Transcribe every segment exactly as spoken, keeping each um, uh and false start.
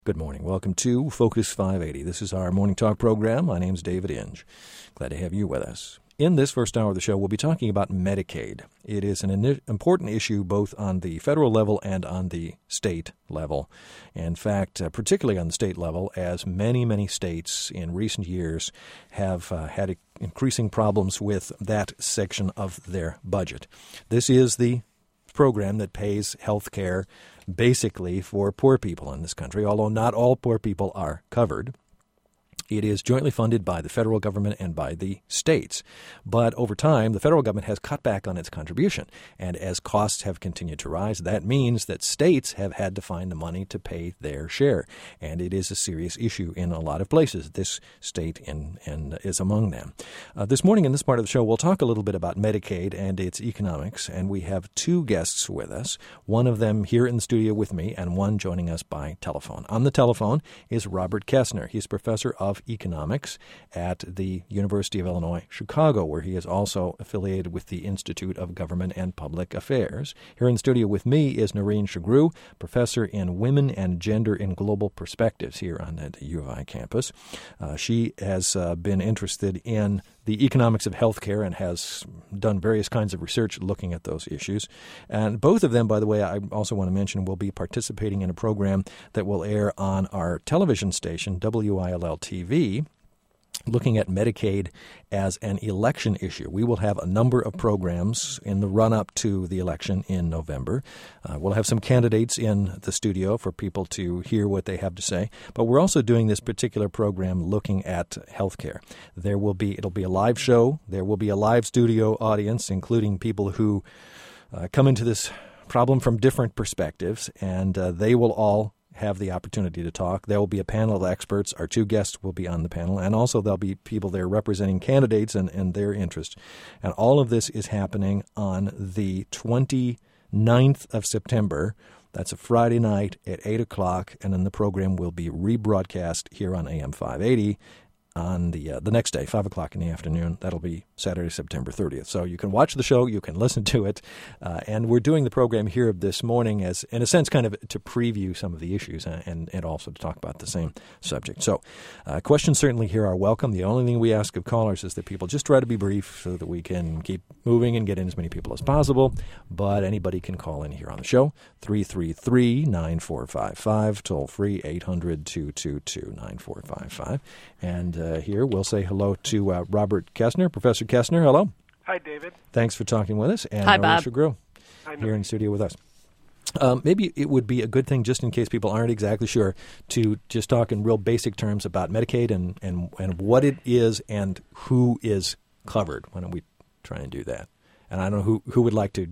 Good morning. Welcome to Focus five eighty. This is our morning talk program. My name's David Inge. Glad to have you with us. In this first hour of the show, we'll be talking about Medicaid. It is an in- important issue both on the federal level and on the state level. In fact, uh, particularly on the state level, as many, many states in recent years have uh, had increasing problems with that section of their budget. This is the program that pays health care basically for poor people in this country, although not all poor people are covered. It is jointly funded by the federal government and by the states. But over time, the federal government has cut back on its contribution. And as costs have continued to rise, that means that states have had to find the money to pay their share. And it is a serious issue in a lot of places. This state in, in, is among them. Uh, this morning in this part of the show, we'll talk a little bit about Medicaid and its economics. And we have two guests with us, one of them here in the studio with me and one joining us by telephone. On the telephone is Robert Kessner. He's professor of economics at the University of Illinois, Chicago, where he is also affiliated with the Institute of Government and Public Affairs. Here in the studio with me is Noreen Shagru, professor in Women and Gender in Global Perspectives here on the U of I campus. Uh, she has uh, been interested in the economics of healthcare and has done various kinds of research looking at those issues. And both of them, by the way, I also want to mention, will be participating in a program that will air on our television station, W I L L T V, looking at Medicaid as an election issue. We will have a number of programs in the run-up to the election in November. Uh, we'll have some candidates in the studio for people to hear what they have to say. But we're also doing this particular program looking at health care. There will be, it'll be a live show. There will be a live studio audience, including people who uh, come into this problem from different perspectives, and uh, they will all have the opportunity to talk. There will be a panel of experts. Our two guests will be on the panel, and also there'll be people there representing candidates and, and their interest. And all of this is happening on the twenty-ninth of September. That's a Friday night at eight o'clock, and then the program will be rebroadcast here on A M five eighty on the uh, the next day, five o'clock in the afternoon. That'll be Saturday, September thirtieth. So you can watch the show, you can listen to it, uh, and we're doing the program here this morning as, in a sense, kind of to preview some of the issues and, and, and also to talk about the same subject. So uh, questions certainly here are welcome. The only thing we ask of callers is that people just try to be brief so that we can keep moving and get in as many people as possible, but anybody can call in here on the show, three three three, nine four five five, toll free, eight hundred, two two two, nine four five five, and Uh, here, we'll say hello to uh, Robert Kessner. Professor Kessner, hello. Hi, David. Thanks for talking with us. And Hi, Bob. Shagru, here in the studio with us. Um, maybe it would be a good thing, just in case people aren't exactly sure, to just talk in real basic terms about Medicaid and, and, and what it is and who is covered. Why don't we try and do that? And I don't know who, who would like to.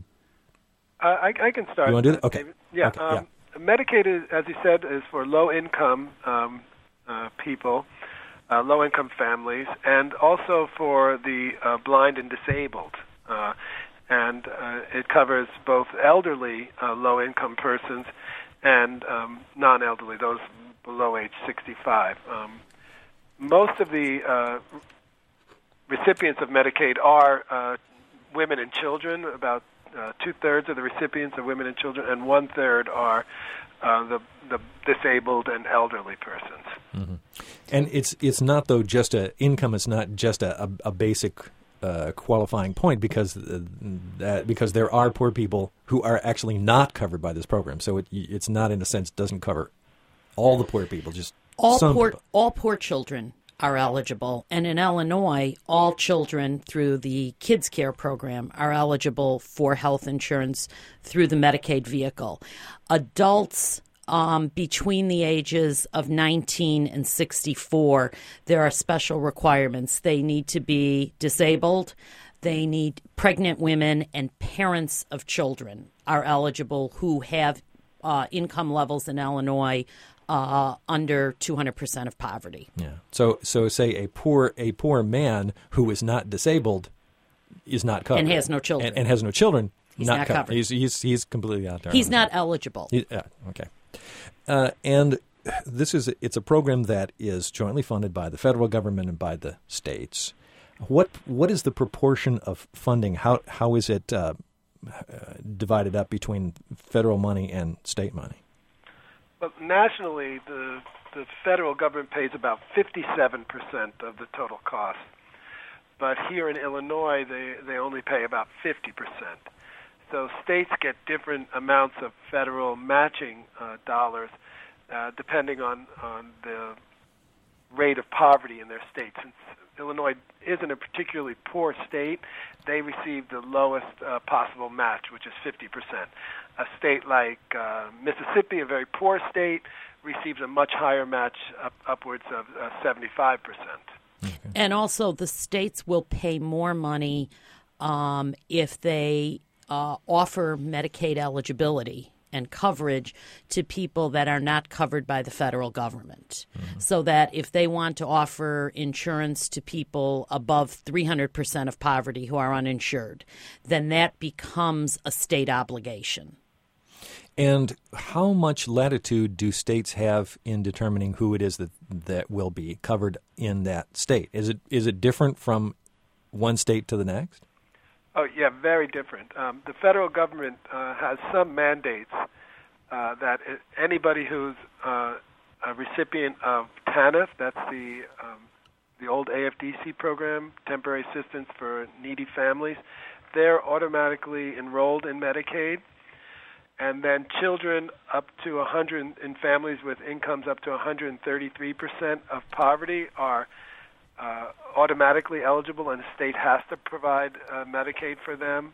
Uh, I, I can start. You want to do that? Okay. David. Yeah. Okay, um, yeah. Medicaid, is, as you said, is for low-income um, uh, people. Uh, low-income families, and also for the uh, blind and disabled. Uh, and uh, it covers both elderly uh, low-income persons and um, non-elderly, those below age sixty-five. Um, most of the uh, recipients of Medicaid are uh, women and children. About uh, two-thirds of the recipients are women and children, and one-third are uh, the, the disabled and elderly persons. Mm-hmm. And it's it's not, though, just a income. It's not just a, a, a basic uh, qualifying point because uh, that, because there are poor people who are actually not covered by this program. So it it's not, in a sense, doesn't cover all the poor people, just all some poor people. All poor children are eligible. And in Illinois, all children through the Kids Care program are eligible for health insurance through the Medicaid vehicle. Adults Um, between the ages of nineteen and sixty-four, there are special requirements. They need to be disabled. They need pregnant women and parents of children are eligible who have uh, income levels in Illinois uh, under two hundred percent of poverty. Yeah. So, so say a poor a poor man who is not disabled is not covered And has no children. and, and has no children. He's not, not covered. covered. He's he's he's completely out there. He's not eligible. He, yeah. Okay. Uh, and this is it's a program that is jointly funded by the federal government and by the states. What what is the proportion of funding? How how is it uh, uh, divided up between federal money and state money? But nationally, the the federal government pays about fifty-seven percent of the total cost. But here in Illinois, they, they only pay about fifty percent. So states get different amounts of federal matching uh, dollars uh, depending on, on the rate of poverty in their state. Since Illinois isn't a particularly poor state, they receive the lowest uh, possible match, which is fifty percent. A state like uh, Mississippi, a very poor state, receives a much higher match, up, upwards of uh, seventy-five percent. Okay. And also the states will pay more money um, if they uh, offer Medicaid eligibility and coverage to people that are not covered by the federal government. Mm-hmm. So that if they want to offer insurance to people above three hundred percent of poverty who are uninsured, then that becomes a state obligation. And how much latitude do states have in determining who it is that, that will be covered in that state? Is it is it different from one state to the next? Oh, yeah, very different. Um, the federal government uh, has some mandates uh, that it, anybody who's uh, a recipient of TANF, that's the um, the old A F D C program, Temporary Assistance for Needy Families, they're automatically enrolled in Medicaid. And then children up to one hundred, in families with incomes up to one hundred thirty-three percent of poverty are uh, automatically eligible, and the state has to provide uh, Medicaid for them.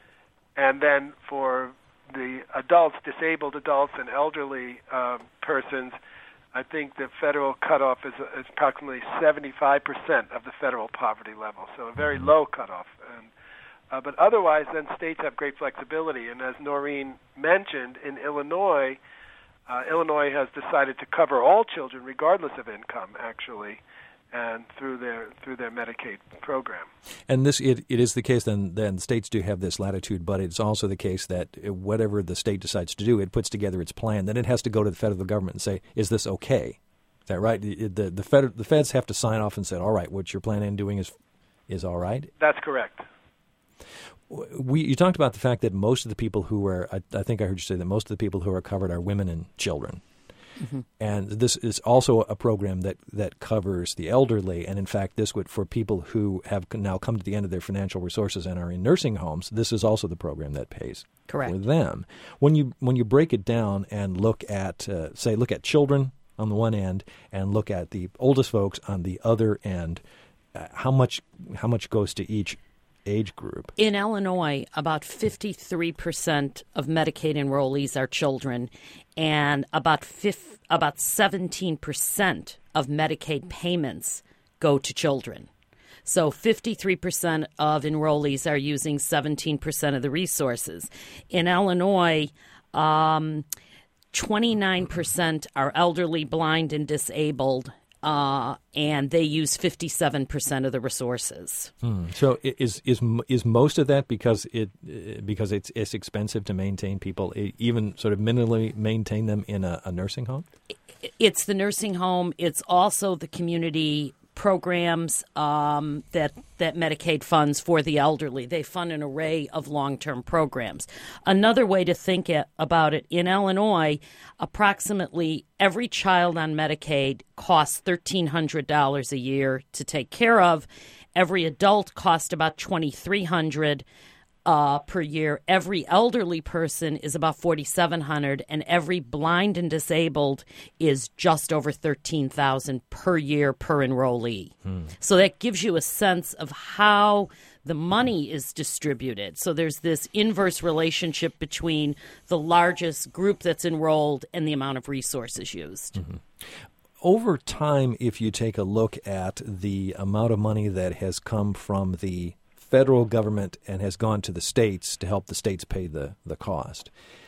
And then for the adults, disabled adults and elderly uh, persons, I think the federal cutoff is, is approximately seventy-five percent of the federal poverty level, so a very low cutoff. And Uh, but otherwise, then states have great flexibility. And as Noreen mentioned, in Illinois, uh, Illinois has decided to cover all children, regardless of income, actually, and through their through their Medicaid program. And this it, it is the case. Then then states do have this latitude, but it's also the case that whatever the state decides to do, it puts together its plan. Then it has to go to the federal government and say, "Is this okay?" Is that right? The the the, fed, the feds have to sign off and say, "All right, what you're planning on doing is is all right." That's correct. We, you talked about the fact that most of the people who are, I, I think I heard you say that most of the people who are covered are women and children. Mm-hmm. And this is also a program that, that covers the elderly. And in fact, this would, for people who have now come to the end of their financial resources and are in nursing homes, this is also the program that pays Correct. for them. When you when you break it down and look at, uh, say, look at children on the one end and look at the oldest folks on the other end, uh, how much how much goes to each age group? In Illinois, about fifty-three percent of Medicaid enrollees are children, and about fifth, about seventeen percent of Medicaid payments go to children. So fifty-three percent of enrollees are using seventeen percent of the resources. In Illinois, um, twenty-nine percent are elderly, blind, and disabled, Uh, and they use fifty-seven percent of the resources. Hmm. So is is is most of that because it because it's it's expensive to maintain people, even sort of minimally maintain them in a, a nursing home? It's the nursing home. It's also the community programs um, that that Medicaid funds for the elderly. They fund an array of long-term programs. Another way to think it, about it, in Illinois, approximately every child on Medicaid costs one thousand three hundred dollars a year to take care of. Every adult costs about two thousand three hundred dollars uh, per year. Every elderly person is about four thousand seven hundred dollars, and every blind and disabled is just over thirteen thousand dollars per year per enrollee. Hmm. So that gives you a sense of how the money is distributed. So there's this inverse relationship between the largest group that's enrolled and the amount of resources used. Mm-hmm. Over time, if you take a look at the amount of money that has come from the federal government and has gone to the states to help the states pay the, the cost,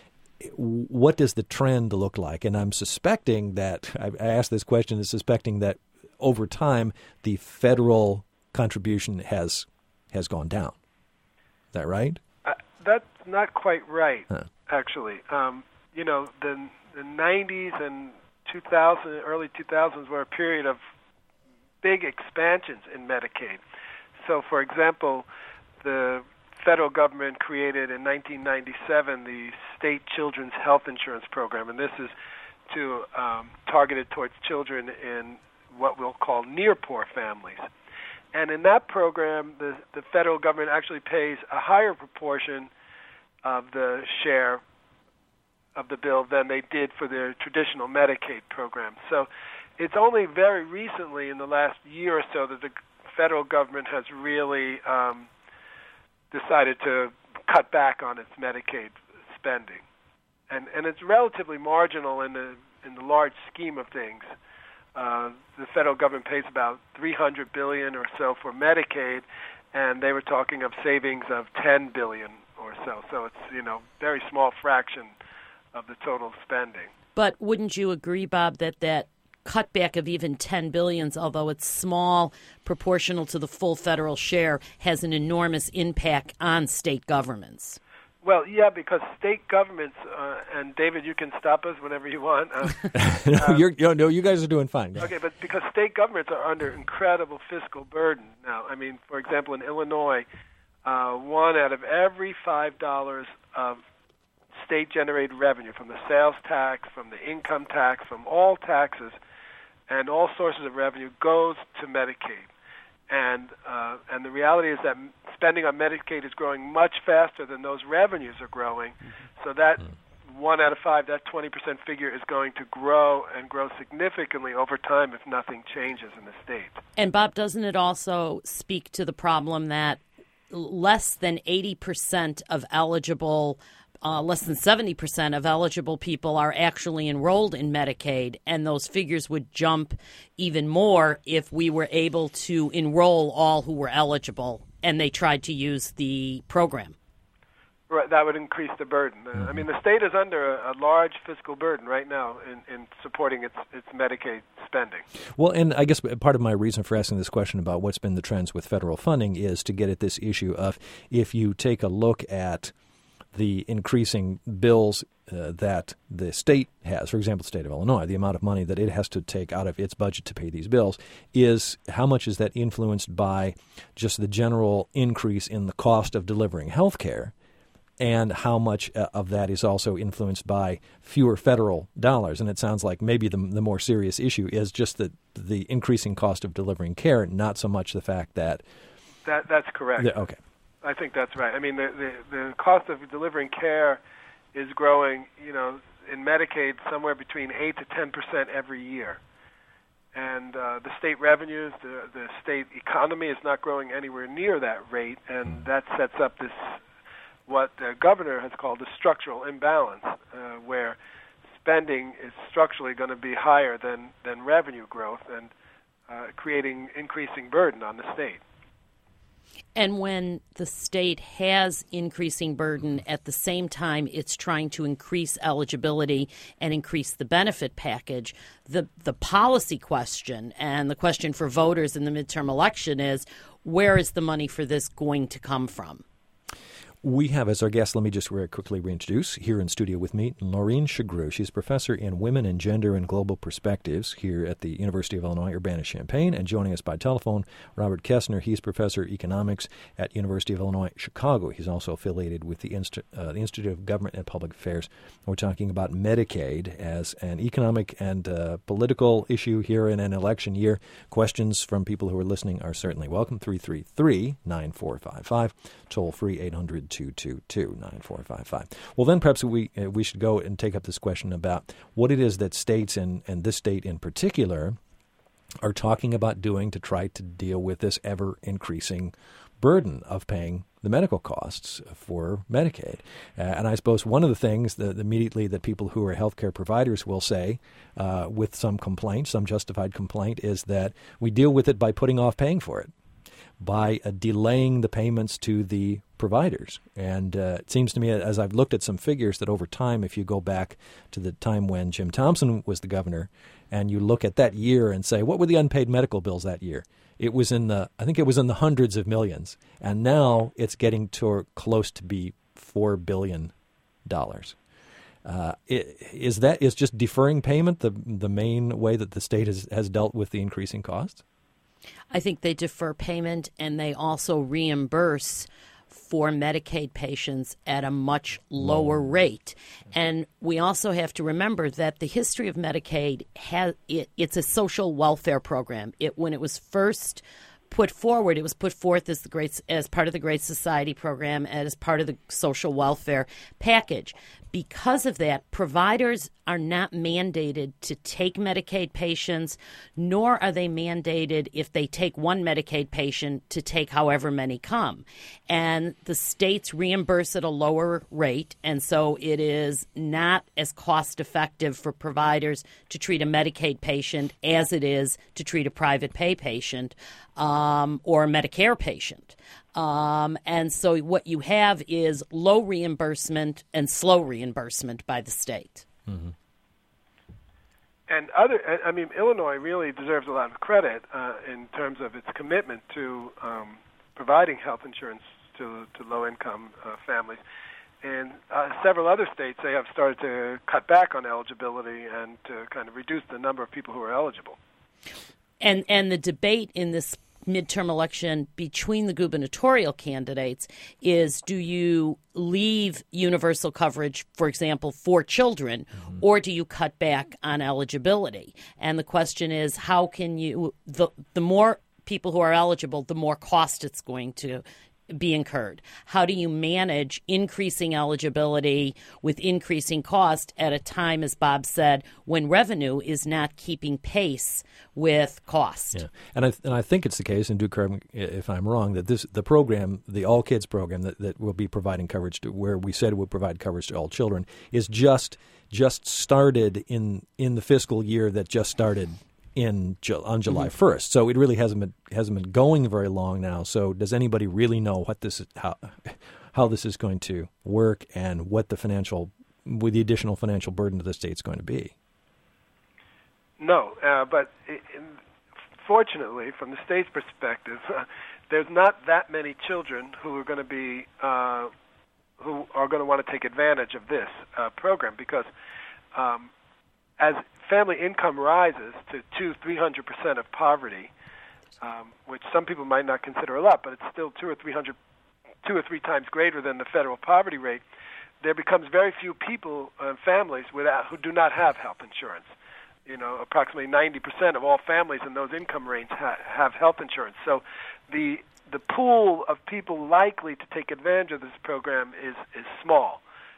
what does the trend look like? And I'm suspecting that, I asked this question, is suspecting that over time the federal contribution has has gone down. Is that right? Uh, that's not quite right, huh. actually. Um, you know, the, the nineties and two thousand, early two thousands were a period of big expansions in Medicaid. So, for example, the federal government created in nineteen ninety-seven the State Children's Health Insurance Program, and this is to um, targeted towards children in what we'll call near poor families. And in that program, the, the federal government actually pays a higher proportion of the share of the bill than they did for their traditional Medicaid program. So it's only very recently, in the last year or so, that the federal government has really um, decided to cut back on its Medicaid spending. And and it's relatively marginal in the in the large scheme of things. Uh, the federal government pays about three hundred billion dollars or so for Medicaid, and they were talking of savings of ten billion dollars or so. So it's, you know, very small fraction of the total spending. But wouldn't you agree, Bob, that that cutback of even ten billion dollars, although it's small, proportional to the full federal share, has an enormous impact on state governments? Well, yeah, because state governments, uh, and David, you can stop us whenever you want. Uh, no, uh, you're, you're, no, you guys are doing fine. Okay, but because state governments are under incredible fiscal burden now. I mean, for example, in Illinois, uh, one out of every five dollars of state-generated revenue from the sales tax, from the income tax, from all taxes, and all sources of revenue goes to Medicaid. And uh, and the reality is that spending on Medicaid is growing much faster than those revenues are growing. So that one out of five, that twenty percent figure is going to grow and grow significantly over time if nothing changes in the state. And Bob, doesn't it also speak to the problem that less than eighty percent of eligible Uh, less than seventy percent of eligible people are actually enrolled in Medicaid, and those figures would jump even more if we were able to enroll all who were eligible and they tried to use the program? Right, that would increase the burden. Uh, I mean, the state is under a, a large fiscal burden right now in, in supporting its, its Medicaid spending. Well, and I guess part of my reason for asking this question about what's been the trends with federal funding is to get at this issue of if you take a look at the increasing bills uh, that the state has, for example, the state of Illinois, the amount of money that it has to take out of its budget to pay these bills, is how much is that influenced by just the general increase in the cost of delivering health care, and how much uh, of that is also influenced by fewer federal dollars. And it sounds like maybe the, the more serious issue is just the, the increasing cost of delivering care, not so much the fact that... that that's correct. The, okay. I think that's right. I mean, the, the the cost of delivering care is growing, you know, in Medicaid somewhere between eight to ten percent every year. And uh, the state revenues, the, the state economy is not growing anywhere near that rate, and that sets up this, what the governor has called a structural imbalance, uh, where spending is structurally going to be higher than, than revenue growth and uh, creating increasing burden on the state. And when the state has increasing burden, at the same time it's trying to increase eligibility and increase the benefit package, the, the policy question and the question for voters in the midterm election is, where is the money for this going to come from? We have as our guest, let me just very quickly reintroduce, here in studio with me, Laureen Shagru. She's professor in Women and Gender and Global Perspectives here at the University of Illinois, Urbana-Champaign. And joining us by telephone, Robert Kessner. He's professor of economics at University of Illinois, Chicago. He's also affiliated with the, Insti- uh, the Institute of Government and Public Affairs. We're talking about Medicaid as an economic and uh, political issue here in an election year. Questions from people who are listening are certainly welcome. three three three, nine four five five, toll free eight hundred, two two two, nine four five five. Well, then perhaps we uh, we should go and take up this question about what it is that states, and, and this state in particular, are talking about doing to try to deal with this ever-increasing burden of paying the medical costs for Medicaid. Uh, and I suppose one of the things that immediately that people who are healthcare providers will say uh, with some complaint, some justified complaint, is that we deal with it by putting off paying for it, by uh, delaying the payments to the providers. And uh, it seems to me, as I've looked at some figures, that over time, if you go back to the time when Jim Thompson was the governor, and you look at that year and say, what were the unpaid medical bills that year? It was in the, I think it was in the hundreds of millions. And now it's getting to close to be four billion dollars. Uh, is that, is just deferring payment the the main way that the state has, has dealt with the increasing costs? I think they defer payment, and they also reimburse for Medicaid patients at a much lower rate. And we also have to remember that the history of Medicaid, has it, it's a social welfare program. It when it was first put forward, it was put forth as the great as part of the Great Society program and as part of the social welfare package. Because of that, providers are not mandated to take Medicaid patients, nor are they mandated, if they take one Medicaid patient, to take however many come. And the states reimburse at a lower rate, and so it is not as cost effective for providers to treat a Medicaid patient as it is to treat a private pay patient um, or a Medicare patient. Um, and so what you have is low reimbursement and slow reimbursement by the state. Mm-hmm. And other, I mean, Illinois really deserves a lot of credit uh, in terms of its commitment to um, providing health insurance to, to low-income uh, families. In uh, several other states, they have started to cut back on eligibility and to kind of reduce the number of people who are eligible. And and the debate in this midterm election between the gubernatorial candidates is, do you leave universal coverage, for example, for children, mm-hmm. or do you cut back on eligibility? And the question is, how can you, the, the more people who are eligible, the more cost it's going to be incurred. How do you manage increasing eligibility with increasing cost at a time, as Bob said, when revenue is not keeping pace with cost? Yeah, and I and I think it's the case, and do correct me if I'm wrong, that this the program, the All Kids program that, that will be providing coverage to where we said it would provide coverage to all children is just just started in in the fiscal year that just started in on July mm-hmm. first. So it really hasn't been hasn't been going very long now. So does anybody really know what this is, how how this is going to work, and what the financial with the additional financial burden to the state is going to be? No, uh, but in, fortunately, from the state's perspective, uh, there's not that many children who are going to be uh, who are going to want to take advantage of this uh, program, because um, as family income rises to two, three hundred percent of poverty, um, which some people might not consider a lot, but it's still two or three hundred, two or three times greater than the federal poverty rate. There becomes very few people, uh, families, without who do not have health insurance. You know, approximately ninety percent of all families in those income ranges ha- have health insurance. So, the the pool of people likely to take advantage of this program is is small.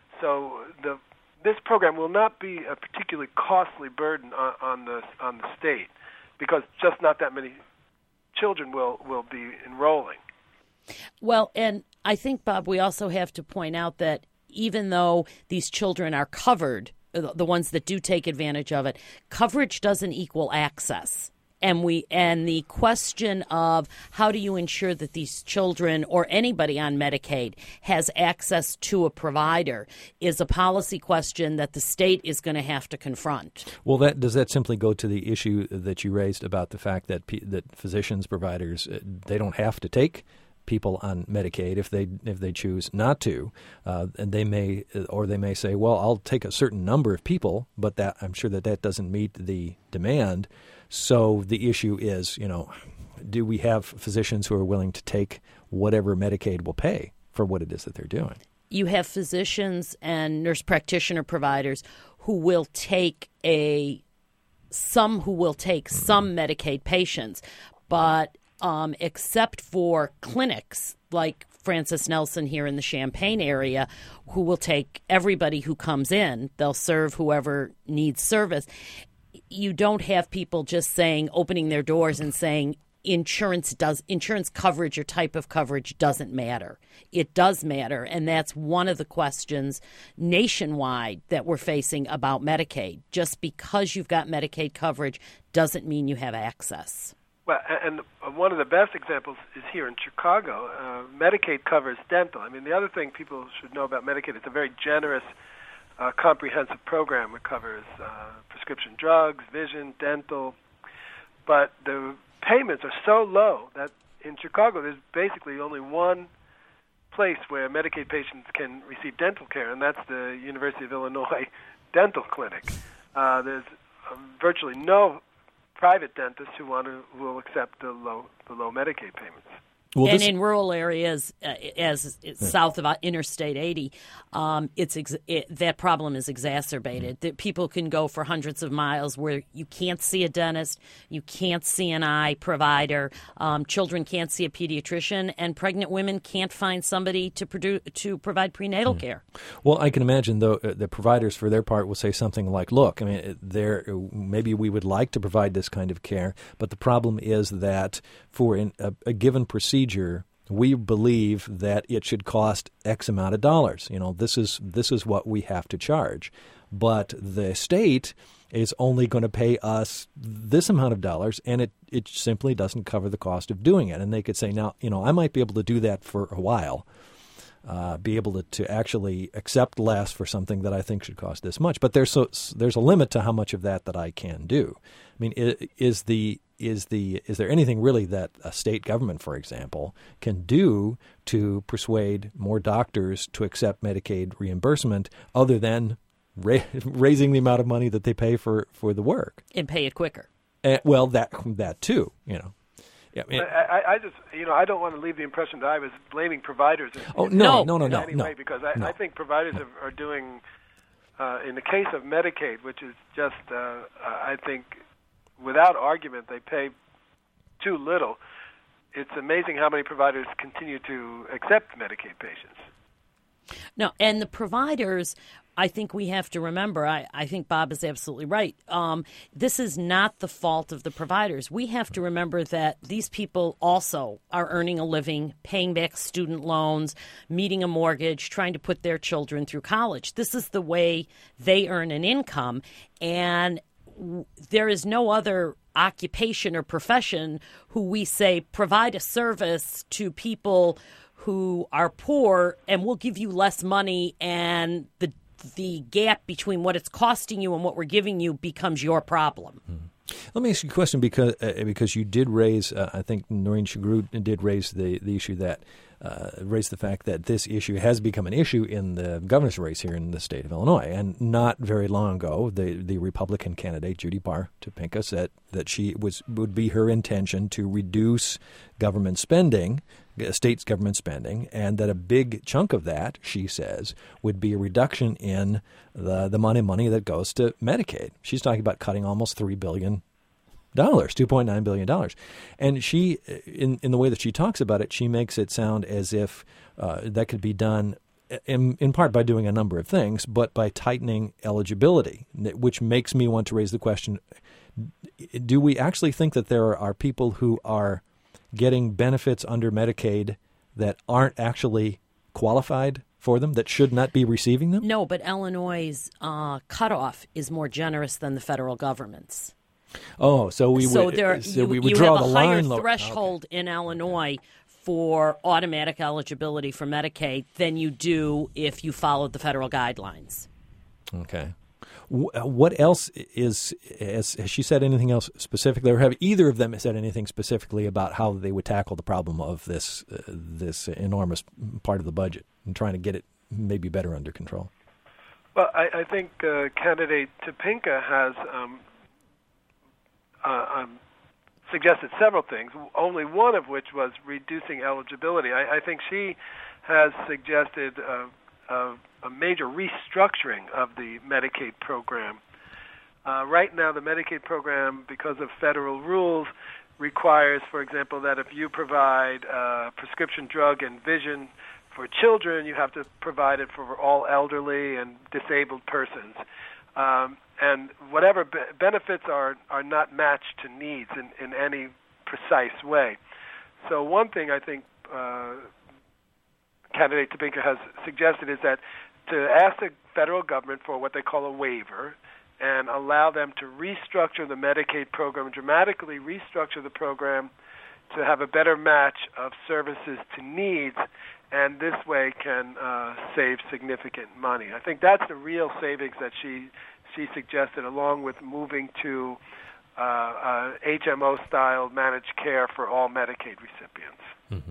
So the This program will not be a particularly costly burden on, on the on the state, because just not that many children will, will be enrolling. Well, and I think, Bob, we also have to point out that even though these children are covered, the ones that do take advantage of it, coverage doesn't equal access. And we and the question of how do you ensure that these children or anybody on Medicaid has access to a provider is a policy question that the state is going to have to confront. Well, that does that simply go to the issue that you raised about the fact that that physicians, providers, they don't have to take people on Medicaid if they if they choose not to, uh, and they may or they may say, well, I'll take a certain number of people, but that I'm sure that that doesn't meet the demand. So the issue is, you know, do we have physicians who are willing to take whatever Medicaid will pay for what it is that they're doing? You have physicians and nurse practitioner providers who will take a some who will take mm-hmm. some Medicaid patients, but um, except for clinics like Francis Nelson here in the Champaign area, who will take everybody who comes in, they'll serve whoever needs service. You don't have people just saying, opening their doors and saying insurance does insurance coverage or type of coverage doesn't matter. It does matter, and that's one of the questions nationwide that we're facing about Medicaid. Just because you've got Medicaid coverage doesn't mean you have access. Well, and one of the best examples is here in Chicago. Uh, Medicaid covers dental. I mean, the other thing people should know about Medicaid, it's a very generous Uh, comprehensive program. It covers uh, prescription drugs, vision, dental, but the payments are so low that in Chicago there's basically only one place where Medicaid patients can receive dental care, and that's the University of Illinois Dental Clinic. Uh, there's um, virtually no private dentists who want to who will accept the low the low Medicaid payments. Well, and this, in rural areas, uh, as yeah. south of Interstate eighty, um, it's ex- it, that problem is exacerbated. Mm-hmm. That people can go for hundreds of miles where you can't see a dentist, you can't see an eye provider, um, children can't see a pediatrician, and pregnant women can't find somebody to produce to provide prenatal mm-hmm. care. Well, I can imagine though uh, the providers, for their part, will say something like, "Look, I mean, there maybe we would like to provide this kind of care, but the problem is that for in, a, a given procedure." We believe that it should cost X amount of dollars. You know, this is this is what we have to charge. But the state is only going to pay us this amount of dollars, and it, it simply doesn't cover the cost of doing it. And they could say, now, you know, I might be able to do that for a while, uh, be able to, to actually accept less for something that I think should cost this much. But there's so, there's a limit to how much of that that I can do. I mean, is the Is the is there anything really that a state government, for example, can do to persuade more doctors to accept Medicaid reimbursement other than ra- raising the amount of money that they pay for, for the work? And pay it quicker. Uh, well, that that too, you know. Yeah, I, mean, I, I just, you know, I don't want to leave the impression that I was blaming providers. In, oh no, no, no, in no, any no, way, because I, no. I think providers are, are doing, uh, in the case of Medicaid, which is just, uh, I think. Without argument, they pay too little. It's amazing how many providers continue to accept Medicaid patients. No, and the providers, I think we have to remember, I, I think Bob is absolutely right. Um, this is not the fault of the providers. We have to remember that these people also are earning a living, paying back student loans, meeting a mortgage, trying to put their children through college. This is the way they earn an income, and there is no other occupation or profession who we say provide a service to people who are poor and we'll give you less money, and the the gap between what it's costing you and what we're giving you becomes your problem. Mm-hmm. Let me ask you a question because uh, because you did raise, uh, I think Noreen Shugrue did raise the, the issue that, uh, raised the fact that this issue has become an issue in the governor's race here in the state of Illinois. And not very long ago, the, the Republican candidate, Judy Parr Topinka, said that she was would be her intention to reduce government spending, state's government spending, and that a big chunk of that, she says, would be a reduction in the the money money that goes to Medicaid. She's talking about cutting almost three billion dollars, two point nine billion dollars. And she, in, in the way that she talks about it, she makes it sound as if uh, that could be done in, in part by doing a number of things, but by tightening eligibility, which makes me want to raise the question, do we actually think that there are people who are getting benefits under Medicaid that aren't actually qualified for them, that should not be receiving them? No, but Illinois' uh, cutoff is more generous than the federal government's. Oh, so we so would, there, so you, we would you draw have the a higher line. threshold okay. in Illinois for automatic eligibility for Medicaid than you do if you followed the federal guidelines. Okay. What else is, has, has she said anything else specifically, or have either of them said anything specifically about how they would tackle the problem of this uh, this enormous part of the budget and trying to get it maybe better under control? Well, I, I think uh, candidate Topinka has um, uh, um, suggested several things, only one of which was reducing eligibility. I, I think she has suggested uh, uh, a major restructuring of the Medicaid program. Uh, right now, the Medicaid program, because of federal rules, requires, for example, that if you provide uh, prescription drug and vision for children, you have to provide it for all elderly and disabled persons. Um, and whatever be- benefits are, are not matched to needs in, in any precise way. So one thing I think uh, candidate Topinka has suggested is that to ask the federal government for what they call a waiver and allow them to restructure the Medicaid program, dramatically restructure the program to have a better match of services to needs, and this way can uh, save significant money. I think that's the real savings that she she suggested, along with moving to uh, uh, H M O-style managed care for all Medicaid recipients. Mm-hmm.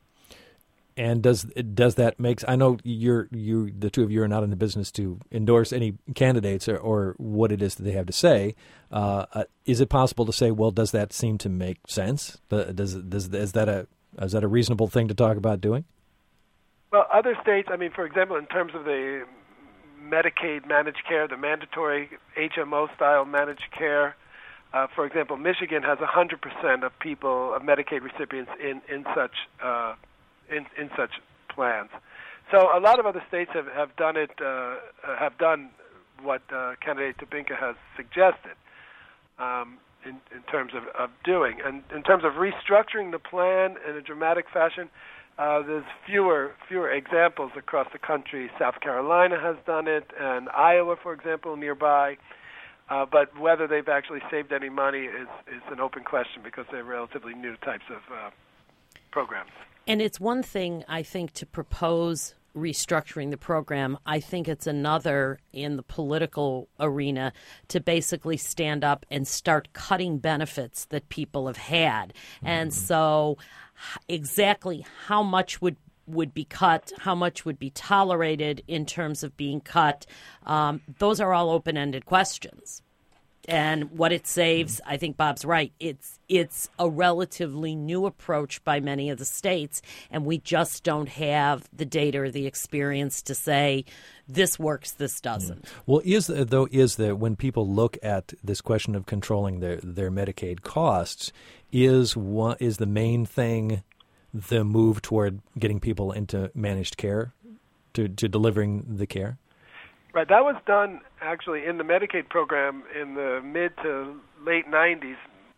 And does does that make? I know you're you the two of you are not in the business to endorse any candidates or, or what it is that they have to say. Uh, uh, is it possible to say, well, does that seem to make sense? Does does is that a Is that a reasonable thing to talk about doing? Well, other states, I mean, for example, in terms of the Medicaid managed care, the mandatory H M O-style managed care, uh, for example, Michigan has one hundred percent of people, of Medicaid recipients in, in such uh, in, in such plans. So a lot of other states have, have done it, uh, have done what uh, candidate Tabinka has suggested um, in, in terms of, of doing. And in terms of restructuring the plan in a dramatic fashion, uh, there's fewer fewer examples across the country. South Carolina has done it, and Iowa, for example, nearby. Uh, but whether they've actually saved any money is, is an open question because they're relatively new types of uh, programs. And it's one thing, I think, to propose restructuring the program. I think it's another in the political arena to basically stand up and start cutting benefits that people have had. Mm-hmm. And so exactly how much would would be cut, how much would be tolerated in terms of being cut, um, those are all open-ended questions. And what it saves, I think Bob's right, it's it's a relatively new approach by many of the states, and we just don't have the data or the experience to say this works, this doesn't. Yeah. Well, is though is that when people look at this question of controlling their, their Medicaid costs, is one, is the main thing the move toward getting people into managed care, to, to delivering the care? Right, that was done actually in the Medicaid program in the mid to late nineties.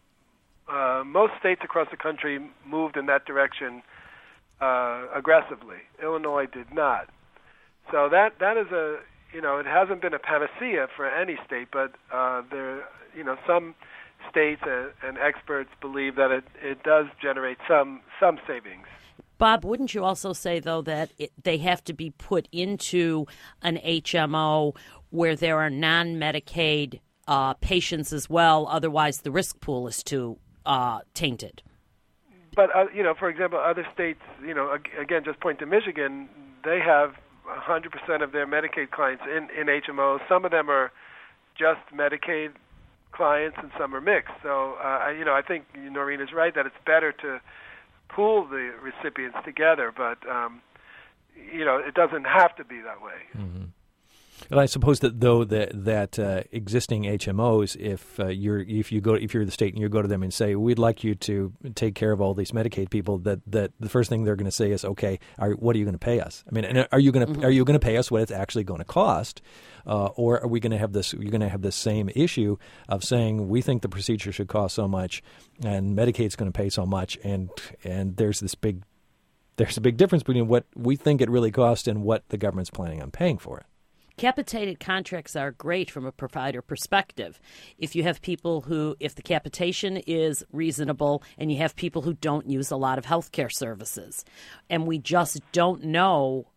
Uh, most states across the country moved in that direction uh, aggressively. Illinois did not. So that that is a you know it hasn't been a panacea for any state, but uh, there you know some states and, and experts believe that it, it does generate some some savings. Bob, wouldn't you also say, though, that it, they have to be put into an H M O where there are non-Medicaid uh, patients as well? Otherwise, the risk pool is too uh, tainted. But, uh, you know, for example, other states, you know, again, just point to Michigan, they have one hundred percent of their Medicaid clients in, in H M Os. Some of them are just Medicaid clients and some are mixed. So, uh, you know, I think Noreen is right that it's better to pool the recipients together, but um, you know it doesn't have to be that way. Mm-hmm. And I suppose that though that that uh, existing H M Os, if uh, you're if you go if you're the state and you go to them and say we'd like you to take care of all these Medicaid people, that, that the first thing they're going to say is, okay, are, what are you going to pay us? I mean, are you going to mm-hmm. are you going to pay us what it's actually going to cost, uh, or are we going to have this? You're going to have this same issue of saying we think the procedure should cost so much, and Medicaid's going to pay so much, and and there's this big there's a big difference between what we think it really costs and what the government's planning on paying for it. Capitated contracts are great from a provider perspective. If you have people who, if the capitation is reasonable and you have people who don't use a lot of health care services, and we just don't know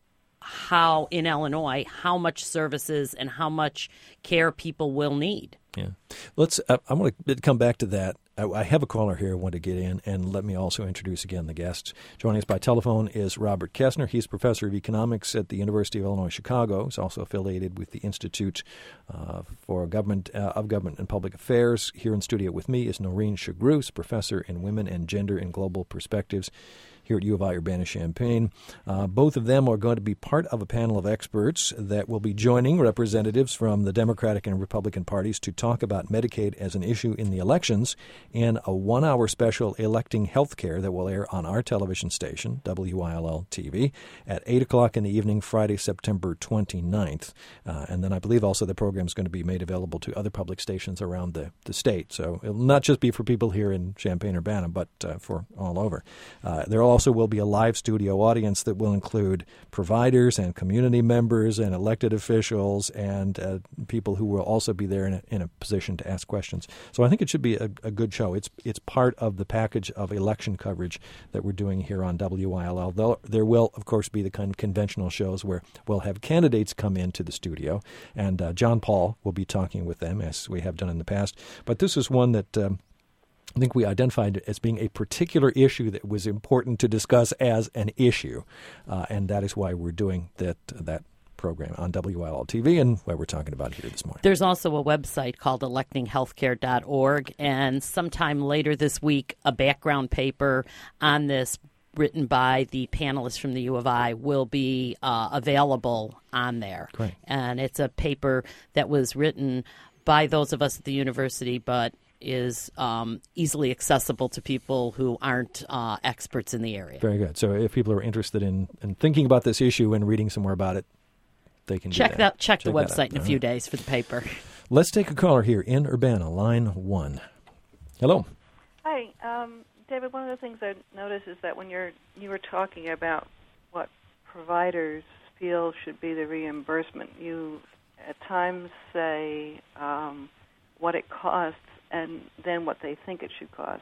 how, in Illinois, how much services and how much care people will need. Yeah. Let's, uh, I want to come back to that. I, I have a caller here I want to get in, and let me also introduce again the guests. Joining us by telephone is Robert Kessner. He's professor of economics at the University of Illinois Chicago. He's also affiliated with the Institute uh, for Government uh, of Government and Public Affairs. Here in studio with me is Noreen Shagruce, professor in Women and Gender in Global Perspectives here at U of I Urbana-Champaign. Uh, both of them are going to be part of a panel of experts that will be joining representatives from the Democratic and Republican parties to talk about Medicaid as an issue in the elections in a one-hour special Electing Healthcare that will air on our television station, W I L L T V, at eight o'clock in the evening, Friday, September twenty-ninth. Uh, and then I believe also the program is going to be made available to other public stations around the, the state. So it will not just be for people here in Champaign-Urbana, but uh, for all over. Uh, there will also will be a live studio audience that will include providers and community members and elected officials and uh, people who will also be there in a, in a position to ask questions. So I think it should be a, a good show. It's it's part of the package of election coverage that we're doing here on W I L L. Though there will, of course, be the kind of conventional shows where we'll have candidates come into the studio, and uh, John Paul will be talking with them, as we have done in the past. But this is one that um, I think we identified as being a particular issue that was important to discuss as an issue, uh, and that is why we're doing that that program on W I L L T V and why we're talking about it here this morning. There's also a website called electing healthcare dot org, and sometime later this week, a background paper on this written by the panelists from the U of I will be uh, available on there. Great. And it's a paper that was written by those of us at the university, but is um, easily accessible to people who aren't uh, experts in the area. Very good. So if people are interested in, in thinking about this issue and reading some more about it, they can check do that. that. Check, check the that website out. in a All few right. days for the paper. Let's take a caller here in Urbana, line one. Hello. Hi, um, David. One of the things I noticed is that when you're you were talking about what providers feel should be the reimbursement, you at times say um, what it costs and then what they think it should cost.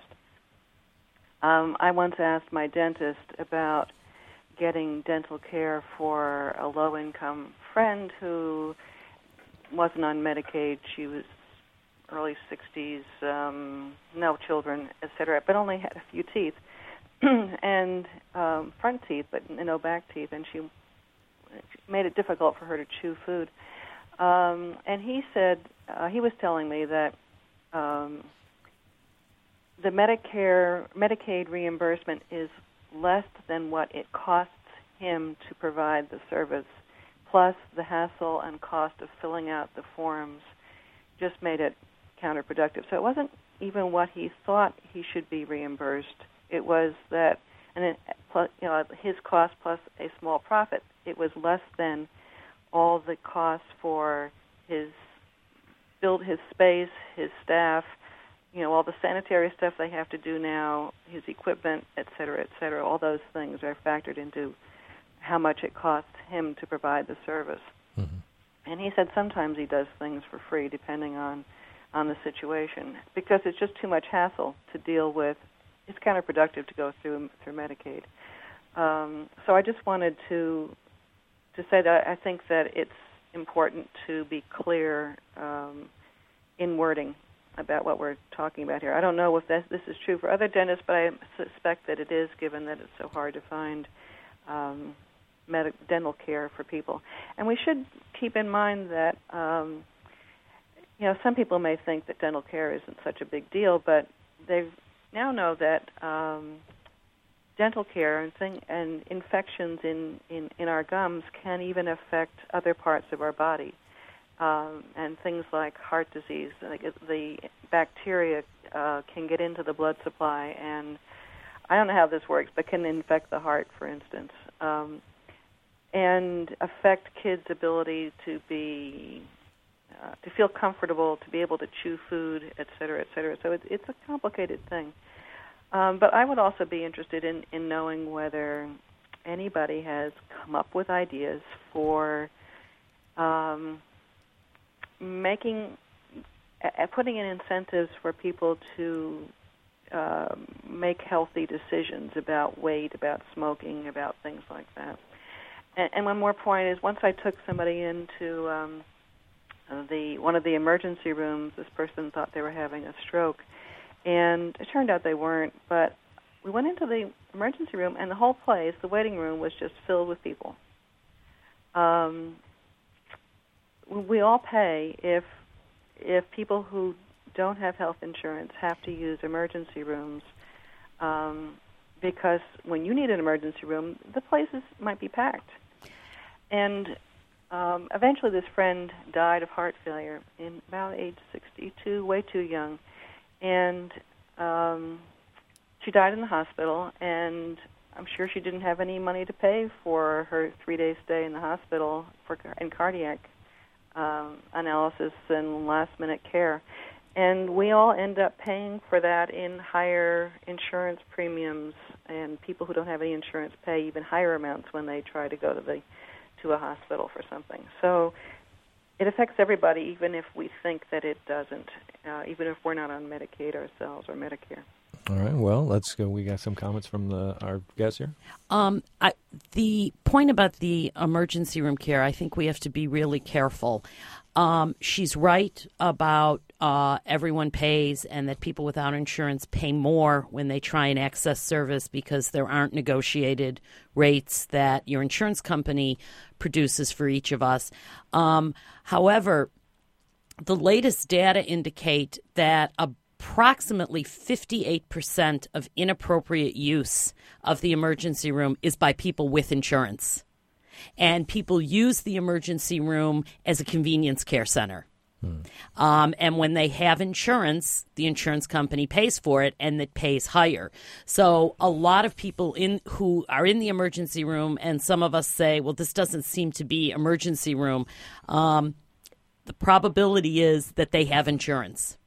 Um, I once asked my dentist about getting dental care for a low-income friend who wasn't on Medicaid. She was early sixties, um, no children, et cetera, but only had a few teeth and um, front teeth, but no back teeth, and she made it difficult for her to chew food. Um, and he said, uh, he was telling me that um, the Medicare, Medicaid reimbursement is less than what it costs him to provide the service, plus the hassle and cost of filling out the forms just made it counterproductive. So it wasn't even what he thought he should be reimbursed. It was that, and it, plus, you know, his cost plus a small profit. It was less than all the costs for his build, his space, his staff, you know, all the sanitary stuff they have to do now, his equipment, et cetera, et cetera. All those things are factored into how much it costs him to provide the service. Mm-hmm. And he said sometimes he does things for free depending on, on the situation because it's just too much hassle to deal with. It's counterproductive to go through through Medicaid. Um, so I just wanted to to say that I think that it's important to be clear um, in wording about what we're talking about here. I don't know if this, this is true for other dentists, but I suspect that it is, given that it's so hard to find um, med- dental care for people. And we should keep in mind that, um, you know, some people may think that dental care isn't such a big deal, but they now know that um, dental care and, thing, and infections in, in, in our gums can even affect other parts of our body. Um, and things like heart disease, like the bacteria uh, can get into the blood supply, and I don't know how this works, but can infect the heart, for instance, um, and affect kids' ability to be uh, to feel comfortable, to be able to chew food, et cetera, et cetera. So it, it's a complicated thing. Um, but I would also be interested in, in knowing whether anybody has come up with ideas for um, making, uh, putting in incentives for people to uh, make healthy decisions about weight, about smoking, about things like that. And, and one more point is, once I took somebody into um, the one of the emergency rooms, this person thought they were having a stroke, and it turned out they weren't. But we went into the emergency room, and the whole place, the waiting room, was just filled with people. Um, we all pay if if people who don't have health insurance have to use emergency rooms, um, because when you need an emergency room, the places might be packed. And um, eventually this friend died of heart failure in about age sixty-two, way too young. And um, she died in the hospital, and I'm sure she didn't have any money to pay for her three-day stay in the hospital for in cardiac um, analysis and last-minute care. And we all end up paying for that in higher insurance premiums, and people who don't have any insurance pay even higher amounts when they try to go to the to a hospital for something. So it affects everybody, even if we think that it doesn't, uh, even if we're not on Medicaid ourselves or Medicare. All right. Well, let's go. We got some comments from the, our guests here. Um, I, the point about the emergency room care, I think we have to be really careful. Um, she's right about uh, everyone pays and that people without insurance pay more when they try and access service because there aren't negotiated rates that your insurance company produces for each of us. Um, however, the latest data indicate that a approximately fifty-eight percent of inappropriate use of the emergency room is by people with insurance. And people use the emergency room as a convenience care center. Hmm. Um, and when they have insurance, the insurance company pays for it, and it pays higher. So a lot of people in who are in the emergency room, and some of us say, well, this doesn't seem to be emergency room. Um, the probability is that they have insurance.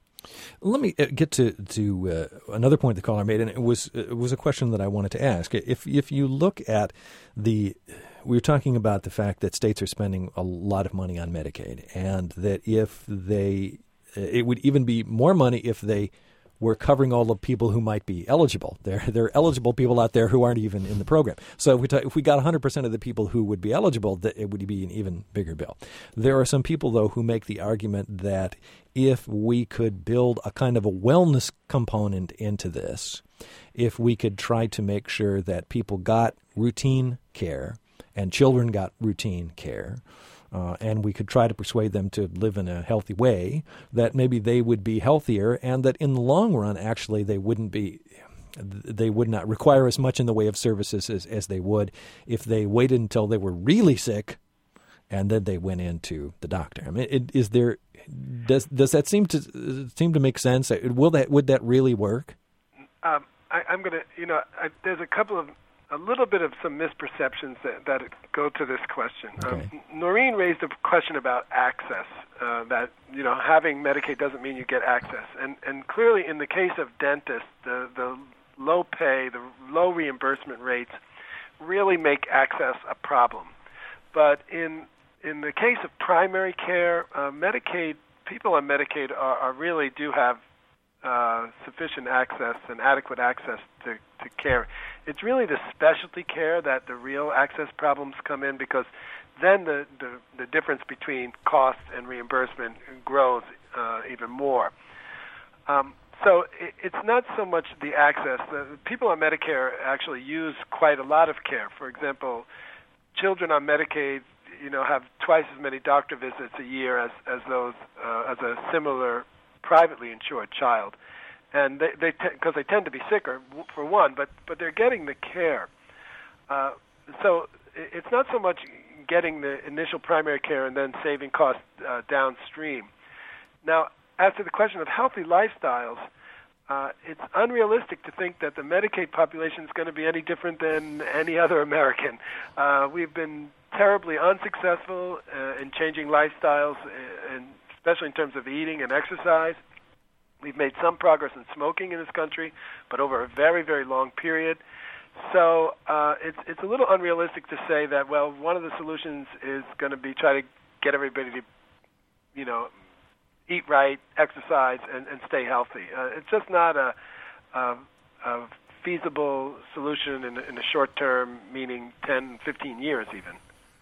Let me get to to uh, another point the caller made, and it was it was a question that I wanted to ask. If if you look at the, we were talking about the fact that states are spending a lot of money on Medicaid, and that if they, it would even be more money if they were covering all the people who might be eligible. There there are eligible people out there who aren't even in the program. So if we, ta- if we got one hundred percent of the people who would be eligible, that it would be an even bigger bill. There are some people, though, who make the argument that if we could build a kind of a wellness component into this, if we could try to make sure that people got routine care and children got routine care, Uh, and we could try to persuade them to live in a healthy way, that maybe they would be healthier, and that in the long run, actually, they wouldn't be, they would not require as much in the way of services as, as they would if they waited until they were really sick, and then they went into the doctor. I mean, it, is there does does that seem to seem to make sense? Will that would that really work? Um, I, I'm going to, you know, I, there's a couple of. A little bit of some misperceptions that, that go to this question. Okay. Um, Noreen raised a question about access, uh, that, you know, having Medicaid doesn't mean you get access. And and clearly in the case of dentists, the, the low pay, the low reimbursement rates really make access a problem. But in in the case of primary care, uh, Medicaid, people on Medicaid are, are really do have uh, sufficient access and adequate access to, to care. It's really the specialty care that the real access problems come in, because then the, the, the difference between cost and reimbursement grows uh, even more. Um, so it, it's not so much the access. The people on Medicare actually use quite a lot of care. For example, children on Medicaid, you know, have twice as many doctor visits a year as, as those uh, as a similar privately insured child. And they, they because te- they tend to be sicker, for one, but, but they're getting the care. Uh, so it's not so much getting the initial primary care and then saving costs uh, downstream. Now, as to the question of healthy lifestyles, uh, it's unrealistic to think that the Medicaid population is going to be any different than any other American. Uh, we've been terribly unsuccessful uh, in changing lifestyles, and especially in terms of eating and exercise. We've made some progress in smoking in this country, but over a very, very long period. So uh, it's it's a little unrealistic to say that, well, one of the solutions is going to be try to get everybody to, you know, eat right, exercise, and, and stay healthy. Uh, it's just not a, a, a feasible solution in, in the short term, meaning ten, fifteen years even.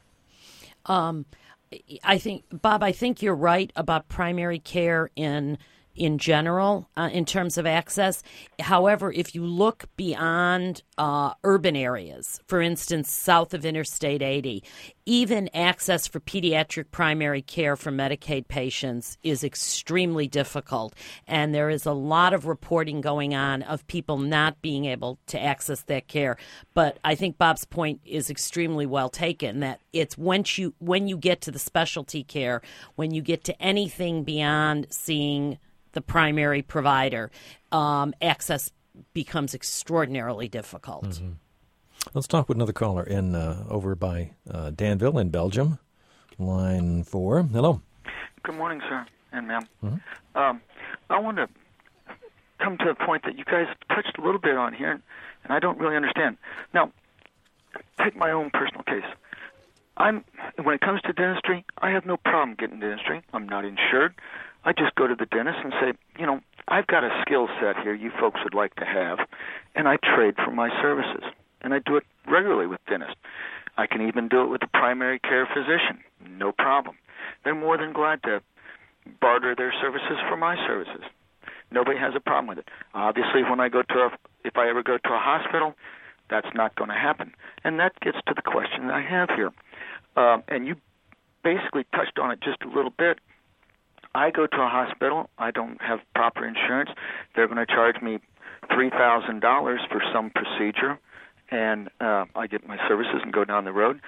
Um, I think, Bob, I think you're right about primary care in in general, uh, in terms of access. However, if you look beyond uh, urban areas, for instance, south of Interstate eighty, even access for pediatric primary care for Medicaid patients is extremely difficult. And there is a lot of reporting going on of people not being able to access that care. But I think Bob's point is extremely well taken, that it's once you, when you get to the specialty care, when you get to anything beyond seeing the primary provider, um, access becomes extraordinarily difficult. Mm-hmm. Let's talk with another caller in uh, over by uh, Danville in Belgium. Line four. Hello. Good morning, sir and ma'am. Mm-hmm. Um, I want to come to a point that you guys touched a little bit on here, and I don't really understand. Now, take my own personal case. I'm when it comes to dentistry, I have no problem getting dentistry. I'm not insured. I just go to the dentist and say, you know, I've got a skill set here you folks would like to have, and I trade for my services. And I do it regularly with dentists. I can even do it with a primary care physician, no problem. They're more than glad to barter their services for my services. Nobody has a problem with it. Obviously, when I go to a, if I ever go to a hospital, that's not going to happen. And that gets to the question that I have here. Uh, and you basically touched on it just a little bit. I go to a hospital, I don't have proper insurance, they're going to charge me three thousand dollars for some procedure, and uh, I get my services and go down the road.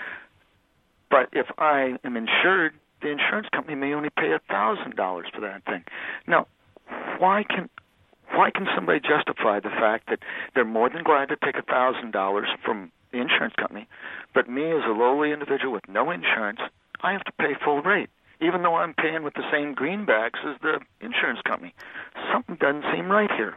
But if I am insured, the insurance company may only pay one thousand dollars for that thing. Now, why can why can somebody justify the fact that they're more than glad to take one thousand dollars from the insurance company, but me as a lowly individual with no insurance, I have to pay full rate, even though I'm paying with the same greenbacks as the insurance company? Something doesn't seem right here.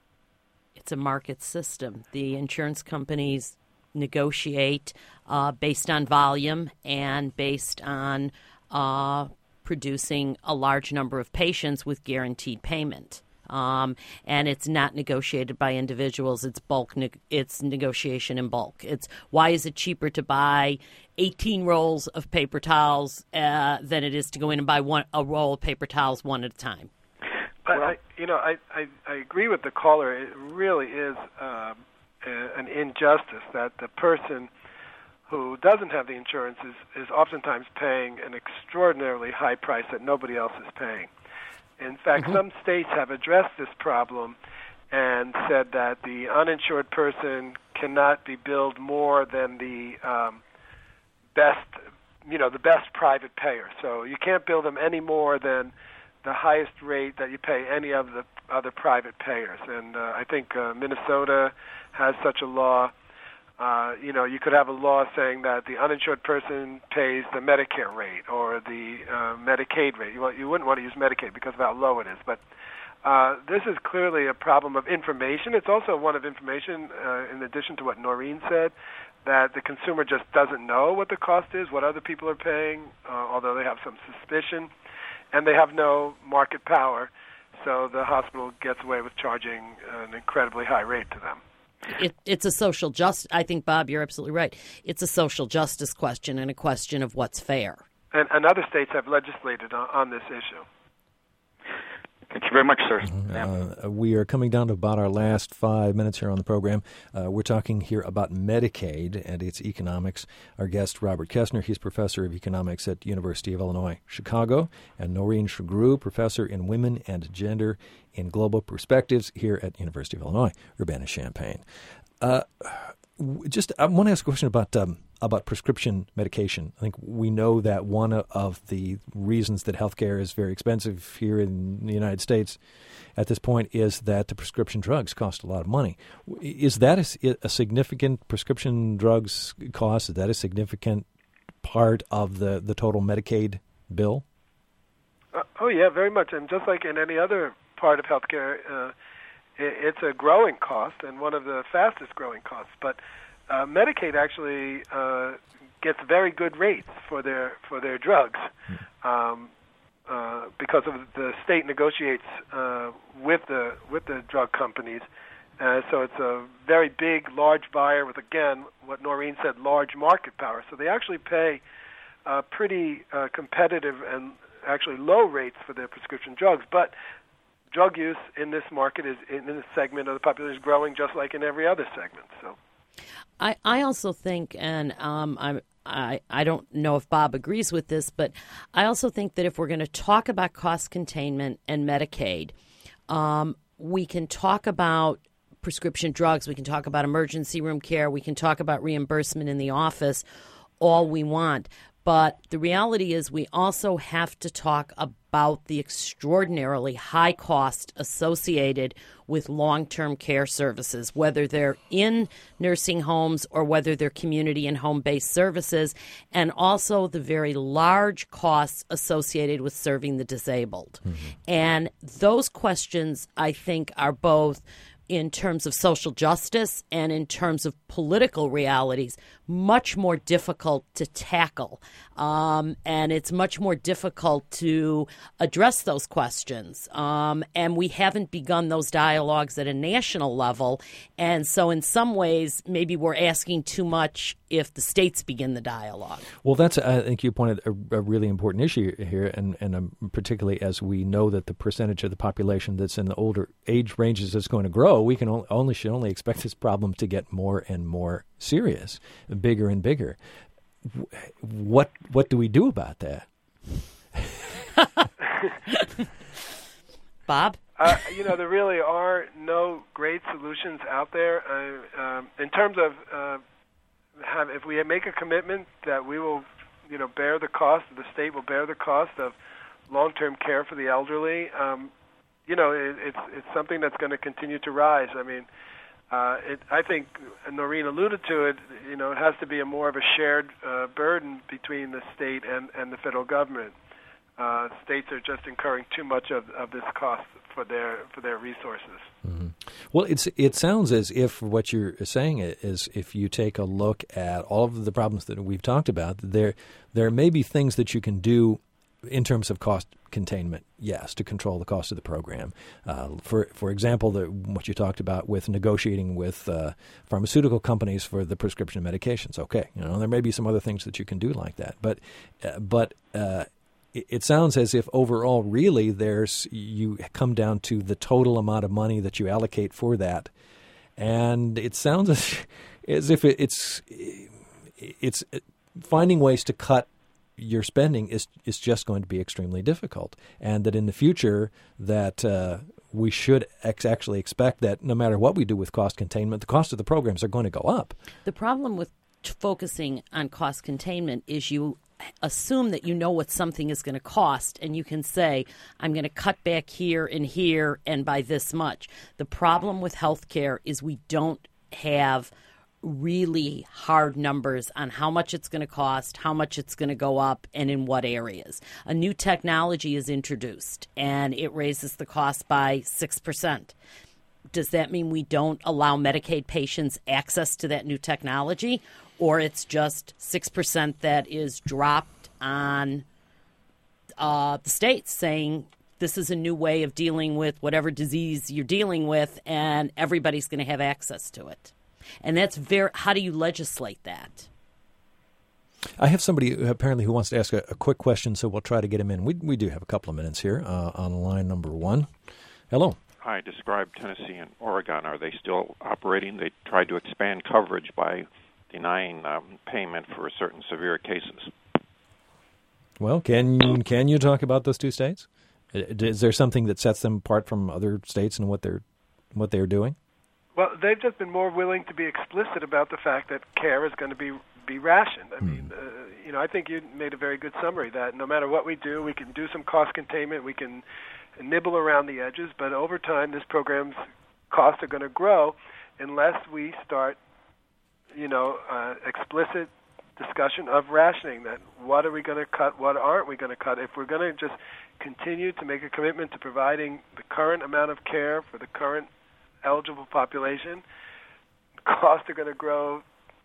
It's a market system. The insurance companies negotiate uh, based on volume and based on uh, producing a large number of patients with guaranteed payment. Um, and it's not negotiated by individuals. It's bulk. Ne- it's negotiation in bulk. It's why is it cheaper to buy eighteen rolls of paper towels uh, than it is to go in and buy one a roll of paper towels one at a time? But I, you know, I, I I agree with the caller. It really is um, a, an injustice that the person who doesn't have the insurance is, is oftentimes paying an extraordinarily high price that nobody else is paying. In fact, mm-hmm. some states have addressed this problem and said that the uninsured person cannot be billed more than the um, best, you know, the best private payer. So you can't bill them any more than the highest rate that you pay any of the other private payers. And uh, I think uh, Minnesota has such a law. Uh, you know, you could have a law saying that the uninsured person pays the Medicare rate or the uh, Medicaid rate. You, you wouldn't want to use Medicaid because of how low it is. But uh, this is clearly a problem of information. It's also one of information, uh, in addition to what Noreen said, that the consumer just doesn't know what the cost is, what other people are paying, uh, although they have some suspicion, and they have no market power. So the hospital gets away with charging an incredibly high rate to them. It, it's a social justice. I think, Bob, you're absolutely right. It's a social justice question and a question of what's fair. And, and other states have legislated on, on this issue. Thank you very much, sir. Uh, we are coming down to about our last five minutes here on the program. Uh, we're talking here about Medicaid and its economics. Our guest, Robert Kessner, he's professor of economics at University of Illinois, Chicago, and Noreen Sughrue, professor in women and gender in global perspectives here at University of Illinois, Urbana-Champaign. Uh, just, I want to ask a question about um, about prescription medication. I think we know that one of the reasons that healthcare is very expensive here in the United States at this point is that the prescription drugs cost a lot of money. Is that a, a significant prescription drugs cost? Is that a significant part of the, the total Medicaid bill? Uh, oh, yeah, very much. And just like in any other part of healthcare, uh, it, it's a growing cost and one of the fastest growing costs. But Uh, Medicaid actually uh, gets very good rates for their for their drugs um, uh, because of the state negotiates uh, with the with the drug companies. Uh, so it's a very big, large buyer with, again, what Noreen said, large market power. So they actually pay uh, pretty uh, competitive and actually low rates for their prescription drugs. But drug use in this market is in this segment of the population is growing just like in every other segment. So. I, I also think, and um, I'm, I I don't know if Bob agrees with this, but I also think that if we're going to talk about cost containment and Medicaid, um, we can talk about prescription drugs, we can talk about emergency room care, we can talk about reimbursement in the office, all we want. But the reality is we also have to talk about the extraordinarily high cost associated with long-term care services, whether they're in nursing homes or whether they're community and home-based services, and also the very large costs associated with serving the disabled. Mm-hmm. And those questions, I think, are both in terms of social justice and in terms of political realities, much more difficult to tackle. Um, and it's much more difficult to address those questions. Um, and we haven't begun those dialogues at a national level. And so in some ways, maybe we're asking too much if the states begin the dialogue. Well, that's, I think you pointed a, a really important issue here, and, and um, particularly as we know that the percentage of the population that's in the older age ranges is going to grow, we can only, only should only expect this problem to get more and more serious, bigger and bigger. What what do we do about that? Bob? Uh, you know, there really are no great solutions out there. Uh, um, in terms of uh, have, if we make a commitment that we will, you know, bear the cost, the state will bear the cost of long-term care for the elderly, um, you know, it, it's it's something that's going to continue to rise. I mean, uh, it, I think Noreen alluded to it. You know, it has to be a more of a shared uh, burden between the state and, and the federal government. Uh, states are just incurring too much of, of this cost for their for their resources. Mm-hmm. Well, it's it sounds as if what you're saying is, if you take a look at all of the problems that we've talked about, there there may be things that you can do in terms of cost containment, yes, to control the cost of the program. Uh, for for example, the, what you talked about with negotiating with uh, pharmaceutical companies for the prescription medications. Okay, you know, there may be some other things that you can do like that, but uh, but. Uh, It sounds as if overall, really, there's you come down to the total amount of money that you allocate for that, and it sounds as, as if it's it's finding ways to cut your spending is is just going to be extremely difficult, and that in the future that uh, we should ex- actually expect that no matter what we do with cost containment, the cost of the programs are going to go up. The problem with focusing on cost containment is you assume that you know what something is going to cost, and you can say, I'm going to cut back here and here and by this much. The problem with healthcare is we don't have really hard numbers on how much it's going to cost, how much it's going to go up, and in what areas. A new technology is introduced, and it raises the cost by six percent. Does that mean we don't allow Medicaid patients access to that new technology? Or it's just six percent that is dropped on uh, the states saying this is a new way of dealing with whatever disease you're dealing with, and everybody's going to have access to it. And that's very, how do you legislate that? I have somebody who, apparently who wants to ask a, a quick question, so we'll try to get him in. We we do have a couple of minutes here uh, on line number one. Hello. Hi, describe Tennessee and Oregon. Are they still operating? They tried to expand coverage by denying um, payment for certain severe cases. Well, can can you talk about those two states? Is there something that sets them apart from other states and what they're what they're doing? Well, they've just been more willing to be explicit about the fact that care is going to be be rationed. I hmm. mean, uh, you know, I think you made a very good summary that no matter what we do, we can do some cost containment, we can nibble around the edges, but over time, this program's costs are going to grow unless we start, you know, uh, explicit discussion of rationing, that what are we going to cut, what aren't we going to cut. If we're going to just continue to make a commitment to providing the current amount of care for the current eligible population, costs are going to grow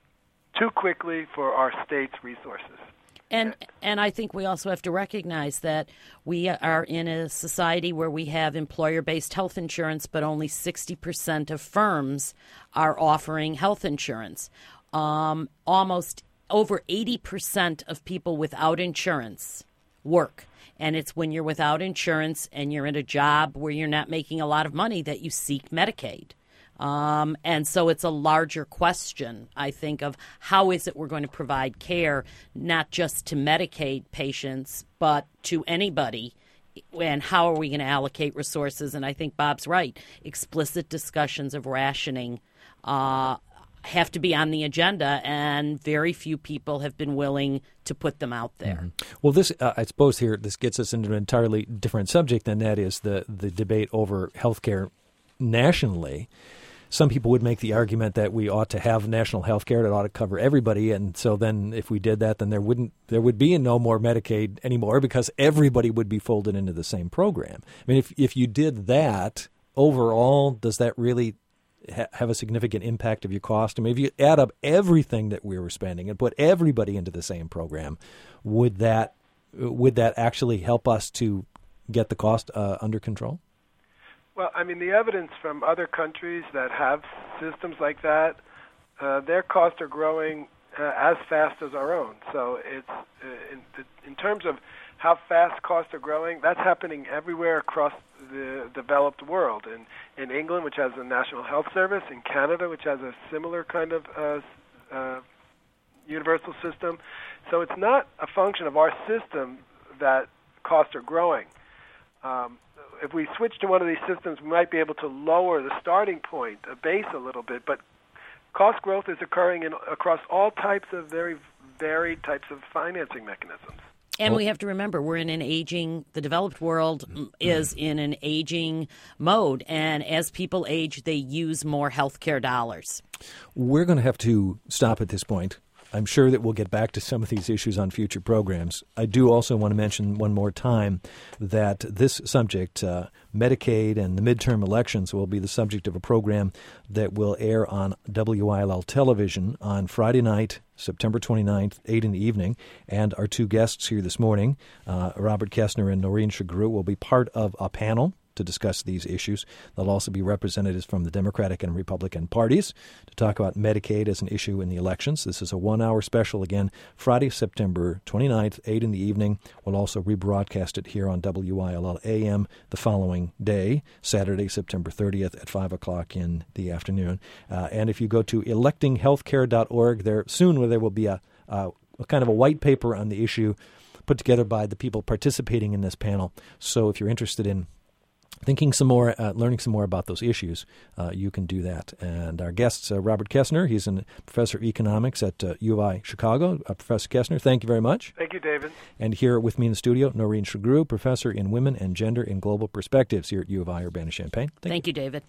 too quickly for our state's resources. And and I think we also have to recognize that we are in a society where we have employer-based health insurance, but only sixty percent of firms are offering health insurance. Um, almost over eighty percent of people without insurance work. And it's when you're without insurance and you're in a job where you're not making a lot of money that you seek Medicaid. Um, and so it's a larger question, I think, of how is it we're going to provide care, not just to Medicaid patients, but to anybody, and how are we going to allocate resources? And I think Bob's right. Explicit discussions of rationing uh, have to be on the agenda, and very few people have been willing to put them out there. Mm-hmm. Well, this, uh, I suppose here, this gets us into an entirely different subject, and that is the, the debate over health care nationally. Some people would make the argument that we ought to have national health care that ought to cover everybody, and so then if we did that, then there wouldn't there would be no more Medicaid anymore because everybody would be folded into the same program. I mean, if if you did that overall, does that really ha- have a significant impact of your cost? I mean, if you add up everything that we were spending and put everybody into the same program, would that would that actually help us to get the cost uh, under control? Well, I mean, the evidence from other countries that have systems like that, uh, their costs are growing uh, as fast as our own. So it's uh, in, in terms of how fast costs are growing, that's happening everywhere across the developed world. In, in England, which has a national health service, in Canada, which has a similar kind of uh, uh, universal system. So it's not a function of our system that costs are growing. um, if we switch to one of these systems, we might be able to lower the starting point, a base a little bit. But cost growth is occurring in, across all types of very varied types of financing mechanisms. And we have to remember, we're in an aging, the developed world is in an aging mode. And as people age, they use more healthcare dollars. We're going to have to stop at this point. I'm sure that we'll get back to some of these issues on future programs. I do also want to mention one more time that this subject, uh, Medicaid and the midterm elections, will be the subject of a program that will air on W I L L television on Friday night, September twenty-ninth, eight in the evening. And our two guests here this morning, uh, Robert Kessner and Noreen Shagru, will be part of a panel to discuss these issues. There'll also be representatives from the Democratic and Republican parties to talk about Medicaid as an issue in the elections. This is a one-hour special, again, Friday, September twenty-ninth, eight in the evening. We'll also rebroadcast it here on W I L L A M the following day, Saturday, September thirtieth at five o'clock in the afternoon. Uh, and if you go to electing healthcare dot org, there soon there will be a, a, a kind of a white paper on the issue put together by the people participating in this panel. So if you're interested in thinking some more, uh, learning some more about those issues, uh, you can do that. And our guest, uh, Robert Kessner, he's a professor of economics at uh, U of I Chicago. Uh, Professor Kessner, thank you very much. Thank you, David. And here with me in the studio, Noreen Shagru, professor in women and gender in global perspectives here at U of I Urbana-Champaign. Thank, thank you, David.